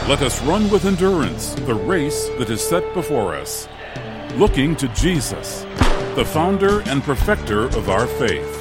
Let us run with endurance the race that is set before us, looking to Jesus, the founder and perfecter of our faith.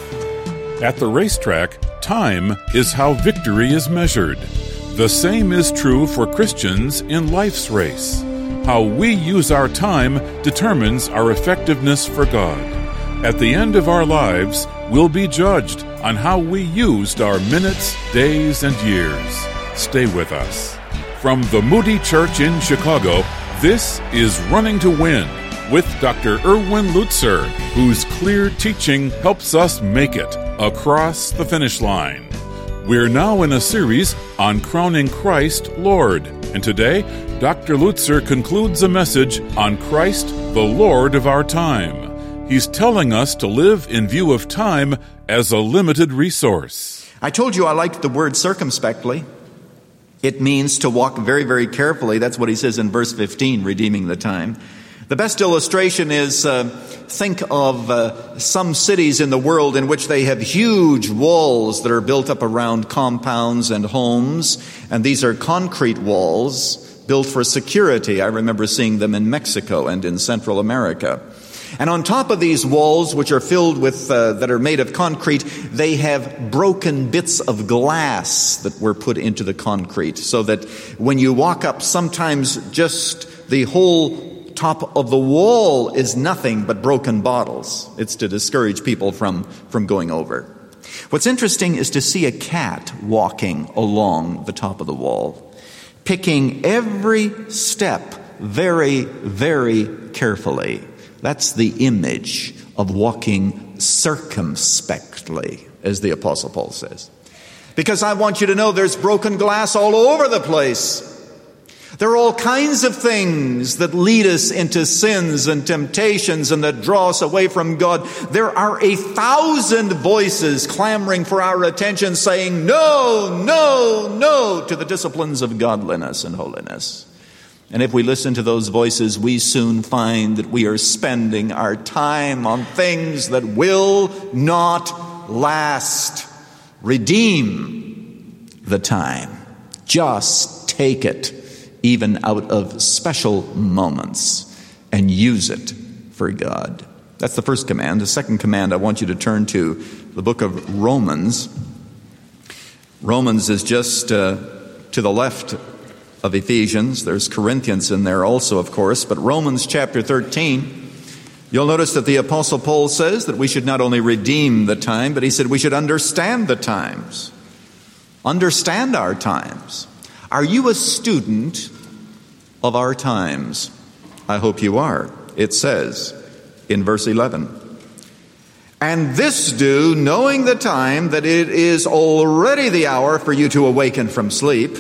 At the racetrack, time is how victory is measured. The same is true for Christians in life's race. How we use our time determines our effectiveness for God. At the end of our lives, we'll be judged on how we used our minutes, days, and years. Stay with us. From the Moody Church in Chicago, this is Running to Win with Dr. Erwin Lutzer, whose clear teaching helps us make it across the finish line. We're now in a series on crowning Christ Lord, and today, Dr. Lutzer concludes a message on Christ, the Lord of our time. He's telling us to live in view of time as a limited resource. I told you I liked the word circumspectly. It means to walk very, very carefully. That's what he says in verse 15, redeeming the time. The best illustration is, think of some cities in the world in which they have huge walls that are built up around compounds and homes. And these are concrete walls built for security. I remember seeing them in Mexico and in Central America. And on top of these walls, which are filled with, that are made of concrete, they have broken bits of glass that were put into the concrete so that when you walk up, sometimes just the whole top of the wall is nothing but broken bottles. It's to discourage people from going over. What's interesting is to see a cat walking along the top of the wall, picking every step very, very carefully. That's the image of walking circumspectly, as the Apostle Paul says. Because I want you to know there's broken glass all over the place. There are all kinds of things that lead us into sins and temptations and that draw us away from God. There are 1,000 voices clamoring for our attention, saying, no, no, no, to the disciplines of godliness and holiness. And if we listen to those voices, we soon find that we are spending our time on things that will not last. Redeem the time. Just take it, even out of special moments, and use it for God. That's the first command. The second command I want you to turn to the book of Romans. Romans is just to the left of Ephesians. There's Corinthians in there also, of course, but Romans chapter 13, you'll notice that the Apostle Paul says that we should not only redeem the time, but he said we should understand the times. Understand our times. Are you a student of our times? I hope you are. It says in verse 11, and this do, knowing the time, that it is already the hour for you to awaken from sleep.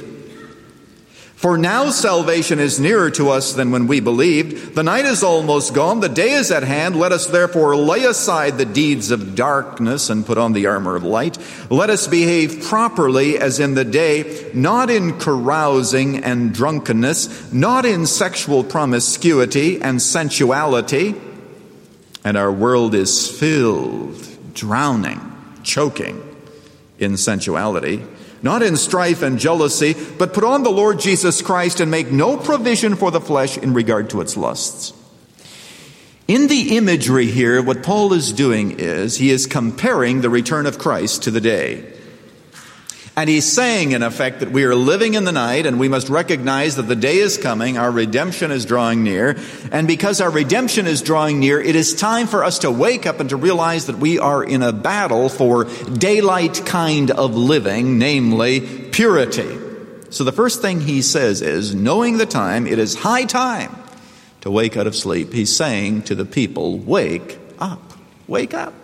For now salvation is nearer to us than when we believed. The night is almost gone. The day is at hand. Let us therefore lay aside the deeds of darkness and put on the armor of light. Let us behave properly as in the day, not in carousing and drunkenness, not in sexual promiscuity and sensuality. And our world is filled, drowning, choking in sensuality. Not in strife and jealousy, but put on the Lord Jesus Christ and make no provision for the flesh in regard to its lusts. In the imagery here, what Paul is doing is he is comparing the return of Christ to the day. And he's saying, in effect, that we are living in the night and we must recognize that the day is coming, our redemption is drawing near. And because our redemption is drawing near, it is time for us to wake up and to realize that we are in a battle for daylight kind of living, namely purity. So the first thing he says is, knowing the time, it is high time to wake out of sleep. He's saying to the people, wake up, wake up.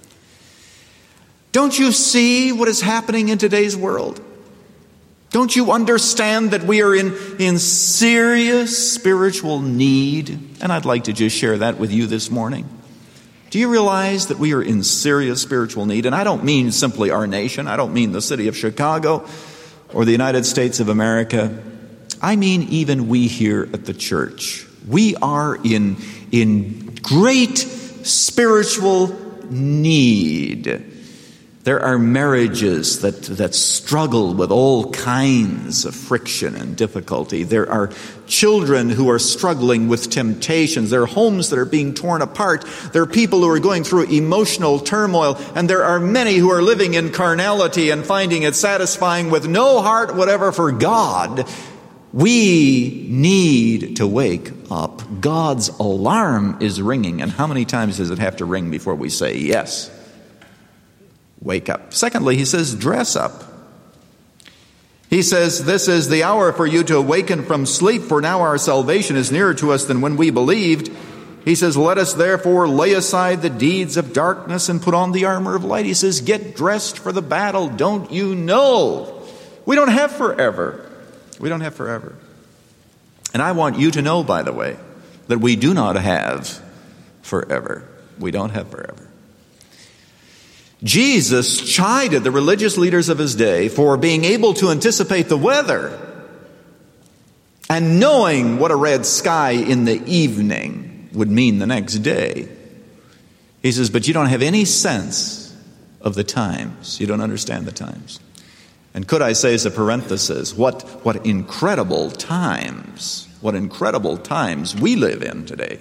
Don't you see what is happening in today's world? Don't you understand that we are in serious spiritual need? And I'd like to just share that with you this morning. Do you realize that we are in serious spiritual need? And I don't mean simply our nation. I don't mean the city of Chicago or the United States of America. I mean even we here at the church. We are in great spiritual need. There are marriages that struggle with all kinds of friction and difficulty. There are children who are struggling with temptations. There are homes that are being torn apart. There are people who are going through emotional turmoil. And there are many who are living in carnality and finding it satisfying with no heart whatever for God. We need to wake up. God's alarm is ringing. And how many times does it have to ring before we say yes? Wake up. Secondly, he says, dress up. He says, this is the hour for you to awaken from sleep, for now our salvation is nearer to us than when we believed. He says, let us therefore lay aside the deeds of darkness and put on the armor of light. He says, get dressed for the battle. Don't you know? We don't have forever. We don't have forever. And I want you to know, by the way, that we do not have forever. We don't have forever. Jesus chided the religious leaders of his day for being able to anticipate the weather and knowing what a red sky in the evening would mean the next day. He says, but you don't have any sense of the times. You don't understand the times. And could I say as a parenthesis, what incredible times we live in today.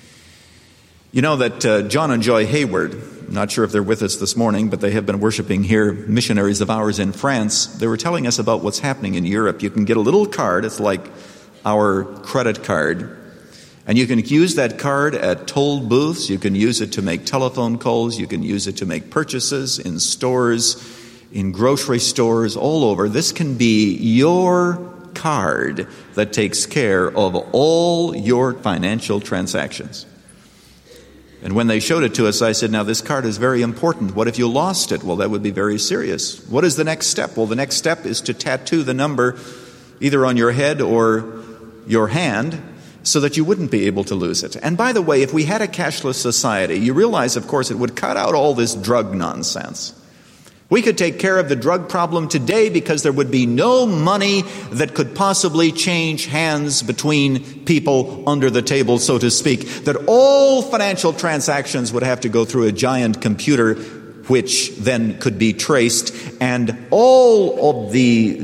You know that John and Joy Hayward, I'm not sure if they're with us this morning, but they have been worshiping here, missionaries of ours in France. They were telling us about what's happening in Europe. You can get a little card, it's like our credit card, and you can use that card at toll booths, you can use it to make telephone calls, you can use it to make purchases in stores, in grocery stores, all over. This can be your card that takes care of all your financial transactions. And when they showed it to us, I said, now this card is very important. What if you lost it? Well, that would be very serious. What is the next step? Well, the next step is to tattoo the number either on your head or your hand so that you wouldn't be able to lose it. And by the way, if we had a cashless society, you realize, of course, it would cut out all this drug nonsense. We could take care of the drug problem today because there would be no money that could possibly change hands between people under the table, so to speak. That all financial transactions would have to go through a giant computer, which then could be traced. And all of the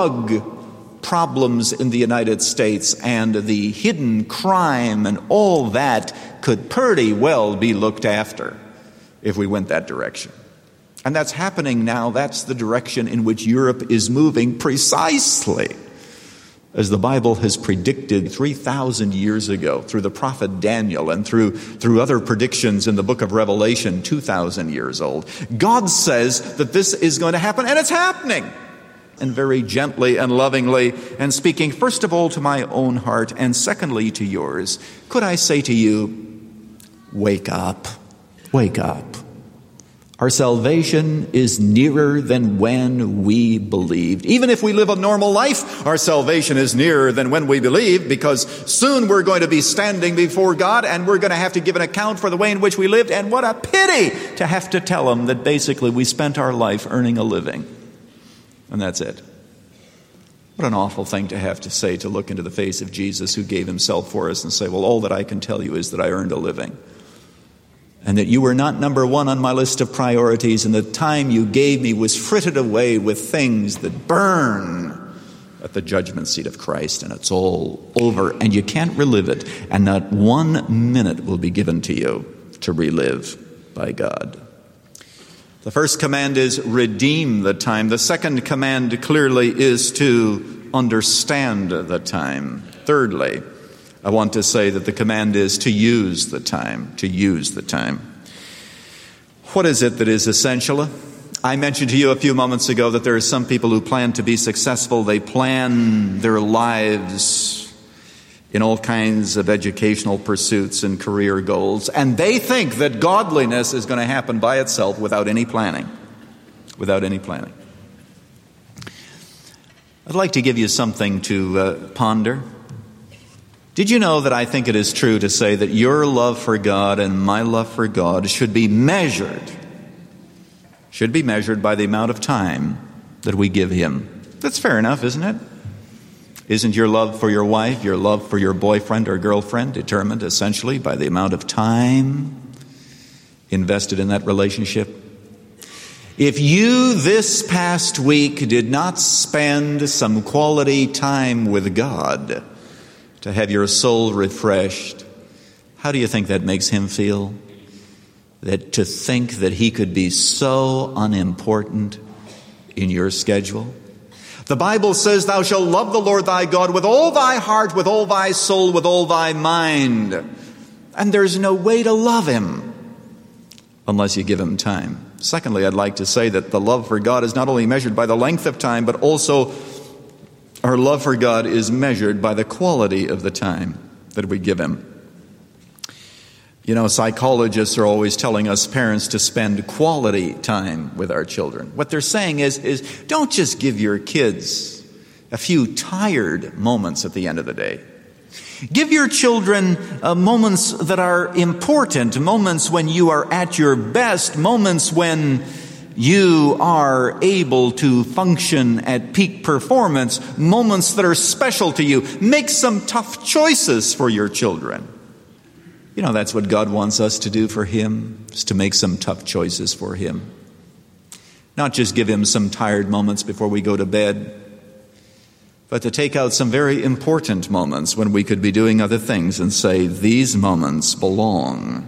drug problems in the United States and the hidden crime and all that could pretty well be looked after if we went that direction. And that's happening now. That's the direction in which Europe is moving precisely as the Bible has predicted 3,000 years ago through the prophet Daniel and through other predictions in the book of Revelation 2,000 years old. God says that this is going to happen, and it's happening. And very gently and lovingly, and speaking first of all to my own heart and secondly to yours, could I say to you, wake up, wake up. Our salvation is nearer than when we believed. Even if we live a normal life, our salvation is nearer than when we believed, because soon we're going to be standing before God and we're going to have to give an account for the way in which we lived. And what a pity to have to tell Him that basically we spent our life earning a living. And that's it. What an awful thing to have to say, to look into the face of Jesus who gave Himself for us and say, well, all that I can tell you is that I earned a living. And that you were not number one on my list of priorities, and the time you gave me was frittered away with things that burn at the judgment seat of Christ, and it's all over, and you can't relive it, and not 1 minute will be given to you to relive by God. The first command is redeem the time. The second command clearly is to understand the time. Thirdly, I want to say that the command is to use the time, to use the time. What is it that is essential? I mentioned to you a few moments ago that there are some people who plan to be successful. They plan their lives in all kinds of educational pursuits and career goals, and they think that godliness is going to happen by itself without any planning. Without any planning. I'd like to give you something to ponder. Did you know that I think it is true to say that your love for God and my love for God should be measured by the amount of time that we give Him? That's fair enough, isn't it? Isn't your love for your wife, your love for your boyfriend or girlfriend determined essentially by the amount of time invested in that relationship? If you this past week did not spend some quality time with God to have your soul refreshed, how do you think that makes him feel? That to think that he could be so unimportant in your schedule? The Bible says, thou shalt love the Lord thy God with all thy heart, with all thy soul, with all thy mind. And there's no way to love him unless you give him time. Secondly, I'd like to say that the love for God is not only measured by the length of time, but also our love for God is measured by the quality of the time that we give him. You know, psychologists are always telling us parents to spend quality time with our children. What they're saying is don't just give your kids a few tired moments at the end of the day. Give your children moments that are important, moments when you are at your best, moments when you are able to function at peak performance, moments that are special to you. Make some tough choices for your children. You know, that's what God wants us to do for him, is to make some tough choices for him. Not just give him some tired moments before we go to bed, but to take out some very important moments when we could be doing other things and say, these moments belong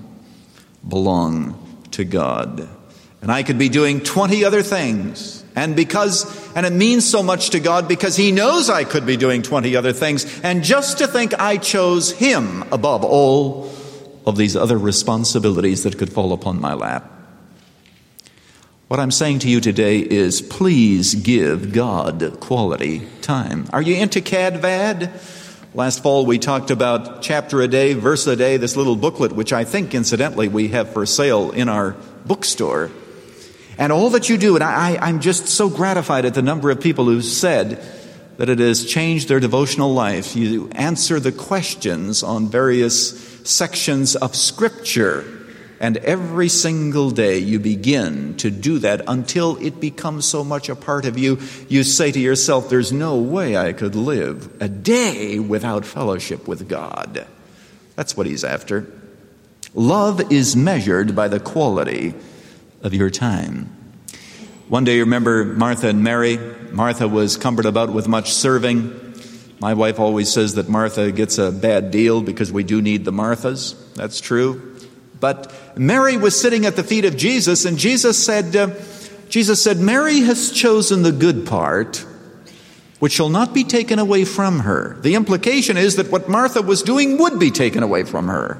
to God. And I could be doing 20 other things. And it means so much to God because he knows I could be doing 20 other things. And just to think I chose him above all of these other responsibilities that could fall upon my lap. What I'm saying to you today is, please give God quality time. Are you into CAD-VAD? Last fall we talked about chapter a day, verse a day, this little booklet, which I think, incidentally, we have for sale in our bookstore. And all that you do, and I'm just so gratified at the number of people who said that it has changed their devotional life. You answer the questions on various sections of Scripture. And every single day you begin to do that until it becomes so much a part of you, you say to yourself, there's no way I could live a day without fellowship with God. That's what he's after. Love is measured by the quality of your time. One day, you remember Martha and Mary. Martha was cumbered about with much serving. My wife always says that Martha gets a bad deal because we do need the Marthas. That's true. But Mary was sitting at the feet of Jesus, and Jesus said, Mary has chosen the good part, which shall not be taken away from her. The implication is that what Martha was doing would be taken away from her.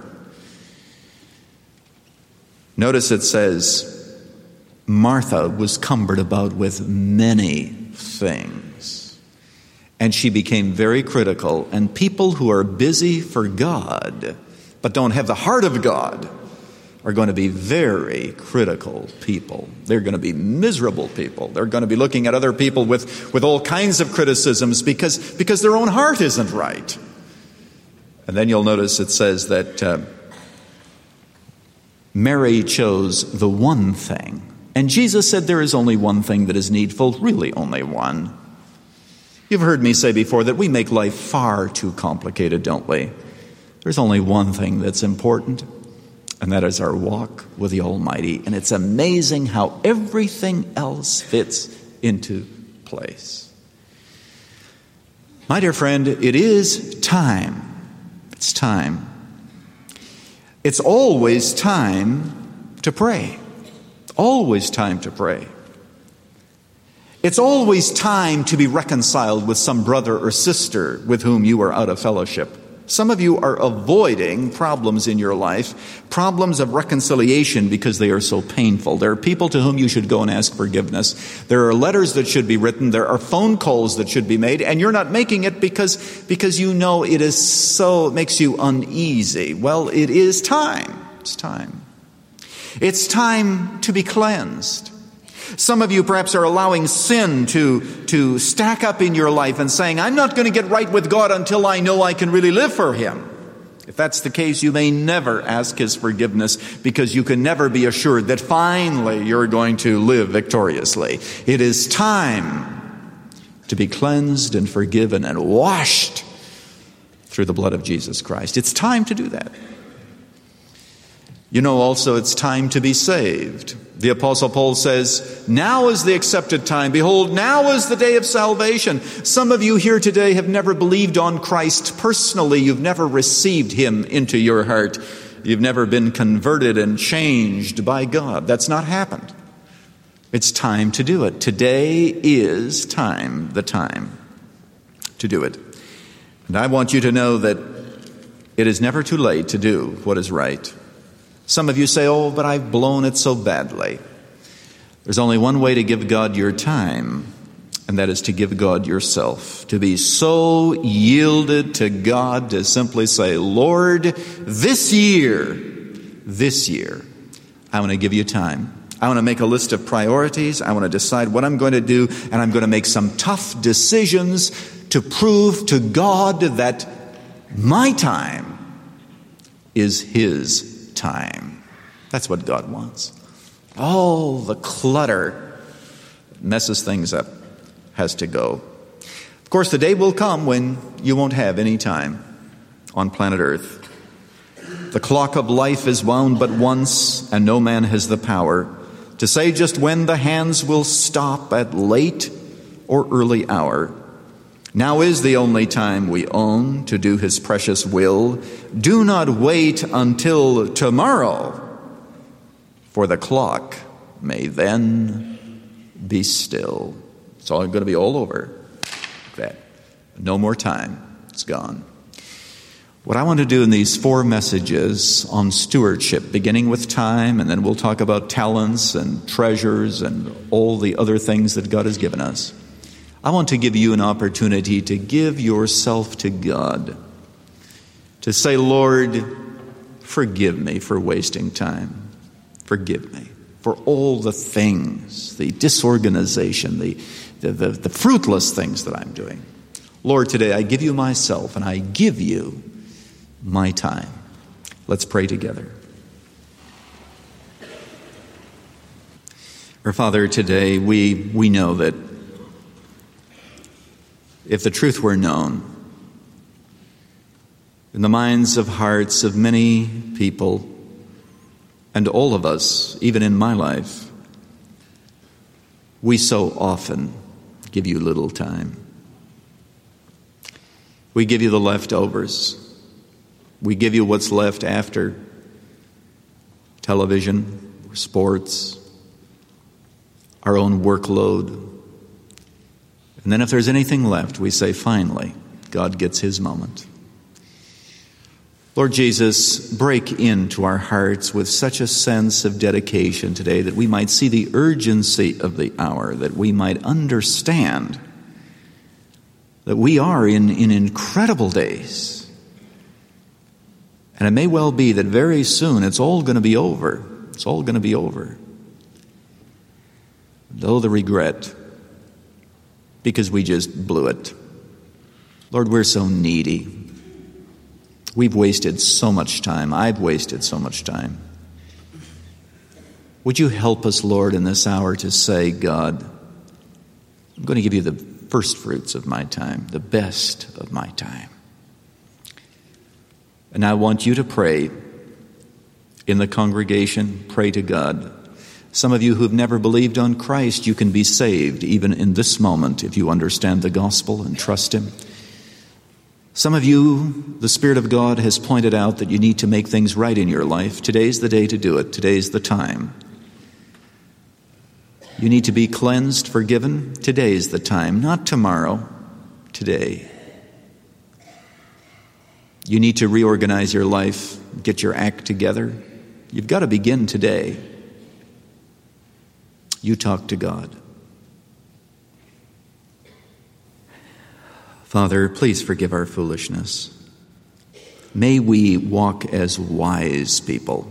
Notice it says, Martha was cumbered about with many things. And she became very critical. And people who are busy for God, but don't have the heart of God, are going to be very critical people. They're going to be miserable people. They're going to be looking at other people with all kinds of criticisms because their own heart isn't right. And then you'll notice it says that Mary chose the one thing. And Jesus said there is only one thing that is needful, really only one. You've heard me say before that we make life far too complicated, don't we? There's only one thing that's important, and that is our walk with the Almighty. And it's amazing how everything else fits into place. My dear friend, it is time. It's time. It's always time to pray. Always time to pray. It's always time to be reconciled with some brother or sister with whom you are out of fellowship. Some of you are avoiding problems in your life, problems of reconciliation because they are so painful. There are people to whom you should go and ask forgiveness. There are letters that should be written. There are phone calls that should be made, and you're not making it because you know it makes you uneasy. Well, it is time. It's time. It's time to be cleansed. Some of you perhaps are allowing sin to stack up in your life and saying, I'm not going to get right with God until I know I can really live for him. If that's the case, you may never ask his forgiveness because you can never be assured that finally you're going to live victoriously. It is time to be cleansed and forgiven and washed through the blood of Jesus Christ. It's time to do that. You know also it's time to be saved. The Apostle Paul says, now is the accepted time. Behold, now is the day of salvation. Some of you here today have never believed on Christ personally. You've never received him into your heart. You've never been converted and changed by God. That's not happened. It's time to do it. Today is the time to do it. And I want you to know that it is never too late to do what is right. Some of you say, oh, but I've blown it so badly. There's only one way to give God your time, and that is to give God yourself. To be so yielded to God to simply say, Lord, this year, I want to give you time. I want to make a list of priorities. I want to decide what I'm going to do, and I'm going to make some tough decisions to prove to God that my time is his time. That's what God wants. All the clutter messes things up has to go. Of course, the day will come when you won't have any time on planet Earth. The clock of life is wound but once, and no man has the power to say just when the hands will stop at late or early hour. Now is the only time we own to do his precious will. Do not wait until tomorrow, for the clock may then be still. It's all going to be all over. That. No more time. It's gone. What I want to do in these 4 messages on stewardship, beginning with time, and then we'll talk about talents and treasures and all the other things that God has given us. I want to give you an opportunity to give yourself to God. To say, Lord, forgive me for wasting time. Forgive me for all the things, the disorganization, the fruitless things that I'm doing. Lord, today I give you myself and I give you my time. Let's pray together. Our Father, today we know that if the truth were known, in the minds of hearts of many people, and all of us, even in my life, we so often give you little time. We give you the leftovers. We give you what's left after television, or sports, our own workload. And then if there's anything left, we say, finally, God gets his moment. Lord Jesus, break into our hearts with such a sense of dedication today that we might see the urgency of the hour, that we might understand that we are in incredible days. And it may well be that very soon it's all going to be over. It's all going to be over. Though the regret, because we just blew it. Lord, we're so needy. We've wasted so much time. I've wasted so much time. Would you help us, Lord, in this hour to say, God, I'm going to give you the first fruits of my time, the best of my time. And I want you to pray in the congregation, pray to God. Some of you who've never believed on Christ, you can be saved even in this moment if you understand the gospel and trust him. Some of you, the Spirit of God has pointed out that you need to make things right in your life. Today's the day to do it. Today's the time. You need to be cleansed, forgiven. Today's the time, not tomorrow. Today. You need to reorganize your life, get your act together. You've got to begin today. You talk to God. Father, please forgive our foolishness. May we walk as wise people,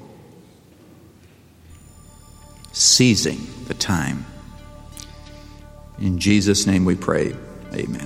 seizing the time. In Jesus' name we pray. Amen.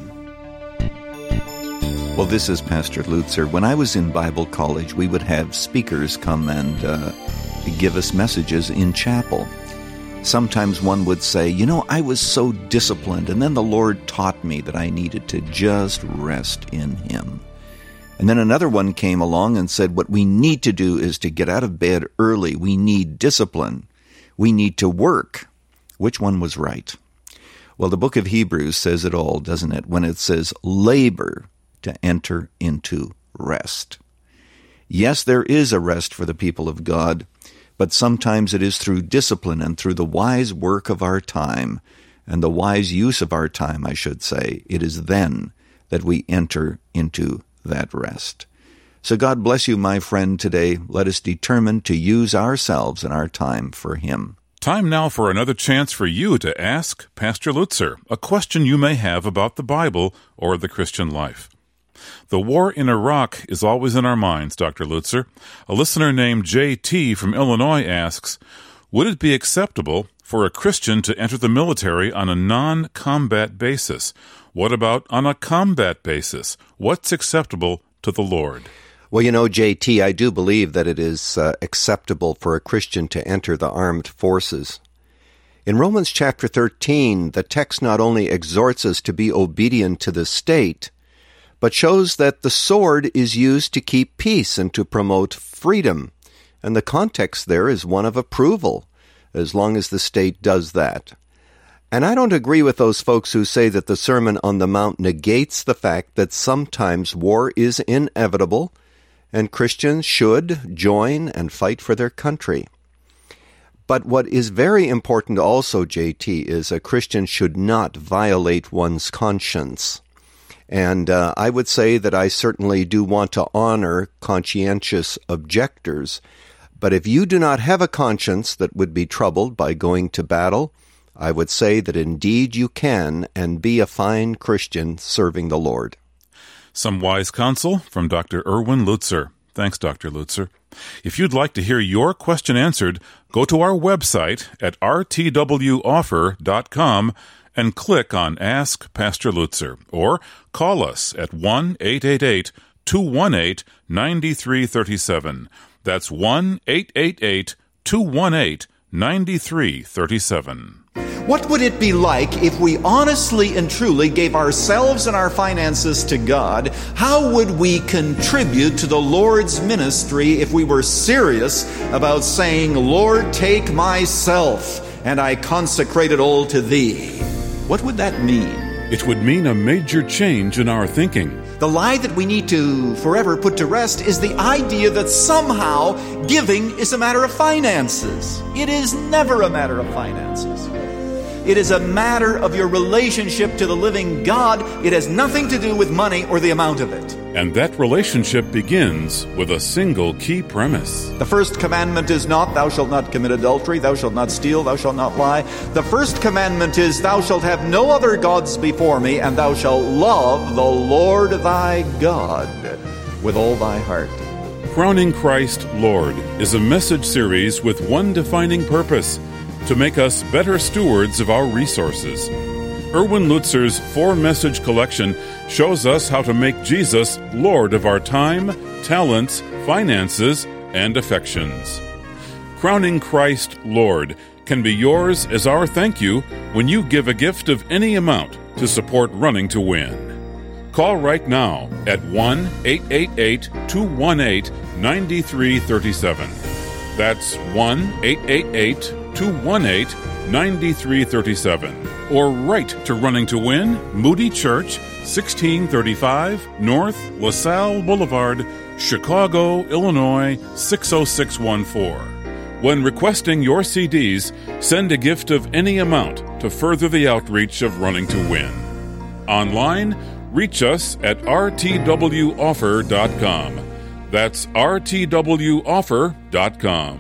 Well, this is Pastor Lutzer. When I was in Bible college, we would have speakers come and give us messages in chapel. Sometimes one would say, I was so disciplined, and then the Lord taught me that I needed to just rest in Him. And then another one came along and said, what we need to do is to get out of bed early. We need discipline. We need to work. Which one was right? Well, the book of Hebrews says it all, doesn't it? When it says, labor to enter into rest. Yes, there is a rest for the people of God, but sometimes it is through discipline and through the wise work of our time, and the wise use of our time, I should say. It is then that we enter into that rest. So God bless you, my friend, today. Let us determine to use ourselves and our time for Him. Time now for another chance for you to ask Pastor Lutzer a question you may have about the Bible or the Christian life. The war in Iraq is always in our minds, Dr. Lutzer. A listener named J.T. from Illinois asks, would it be acceptable for a Christian to enter the military on a non-combat basis? What about on a combat basis? What's acceptable to the Lord? Well, you know, J.T., I do believe that it is acceptable for a Christian to enter the armed forces. In Romans chapter 13, the text not only exhorts us to be obedient to the state, but shows that the sword is used to keep peace and to promote freedom. And the context there is one of approval, as long as the state does that. And I don't agree with those folks who say that the Sermon on the Mount negates the fact that sometimes war is inevitable, and Christians should join and fight for their country. But what is very important also, J.T., is a Christian should not violate one's conscience. And I would say that I certainly do want to honor conscientious objectors. But if you do not have a conscience that would be troubled by going to battle, I would say that indeed you can and be a fine Christian serving the Lord. Some wise counsel from Dr. Erwin Lutzer. Thanks, Dr. Lutzer. If you'd like to hear your question answered, go to our website at rtwoffer.com and click on Ask Pastor Lutzer, or call us at 1-888-218-9337. That's 1-888-218-9337. What would it be like if we honestly and truly gave ourselves and our finances to God? How would we contribute to the Lord's ministry if we were serious about saying, Lord, take myself, and I consecrate it all to Thee? What would that mean? It would mean a major change in our thinking. The lie that we need to forever put to rest is the idea that somehow giving is a matter of finances. It is never a matter of finances. It is a matter of your relationship to the living God. It has nothing to do with money or the amount of it. And that relationship begins with a single key premise. The first commandment is not, thou shalt not commit adultery, thou shalt not steal, thou shalt not lie. The first commandment is, thou shalt have no other gods before me, and thou shalt love the Lord thy God with all thy heart. Crowning Christ Lord is a message series with one defining purpose: to make us better stewards of our resources. Erwin Lutzer's 4-message collection shows us how to make Jesus Lord of our time, talents, finances, and affections. Crowning Christ Lord can be yours as our thank you when you give a gift of any amount to support Running to Win. Call right now at 1-888-218-9337. That's 1-888-218-9337. Or write to Running to Win, Moody Church, 1635 North LaSalle Boulevard, Chicago, Illinois, 60614. When requesting your CDs, send a gift of any amount to further the outreach of Running to Win. Online, reach us at rtwoffer.com. That's rtwoffer.com.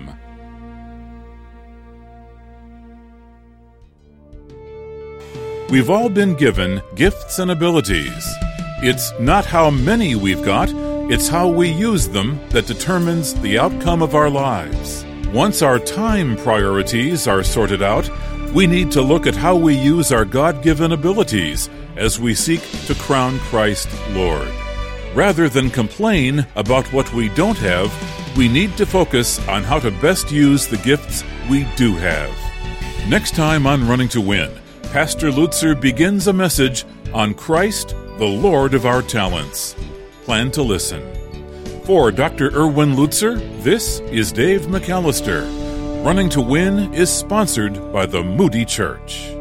We've all been given gifts and abilities. It's not how many we've got, it's how we use them that determines the outcome of our lives. Once our time priorities are sorted out, we need to look at how we use our God-given abilities as we seek to crown Christ Lord. Rather than complain about what we don't have, we need to focus on how to best use the gifts we do have. Next time on Running to Win, Pastor Lutzer begins a message on Christ, the Lord of our talents. plan to listen. For Dr. Erwin Lutzer, this is Dave McAllister. Running to Win is sponsored by the Moody Church.